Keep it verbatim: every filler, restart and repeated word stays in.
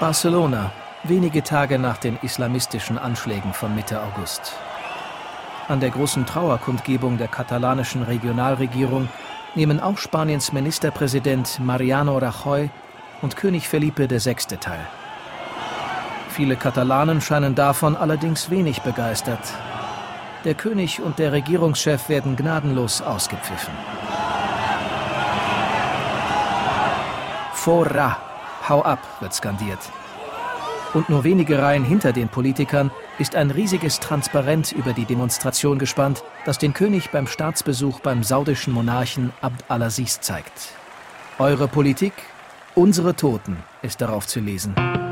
Barcelona, wenige Tage nach den islamistischen Anschlägen von Mitte August. An der großen Trauerkundgebung der katalanischen Regionalregierung nehmen auch Spaniens Ministerpräsident Mariano Rajoy und König Felipe der Sechste teil. Viele Katalanen scheinen davon allerdings wenig begeistert. Der König und der Regierungschef werden gnadenlos ausgepfiffen. Fora, hau ab, wird skandiert. Und nur wenige Reihen hinter den Politikern ist ein riesiges Transparent über die Demonstration gespannt, das den König beim Staatsbesuch beim saudischen Monarchen Abd al-Aziz zeigt. Eure Politik, unsere Toten ist darauf zu lesen.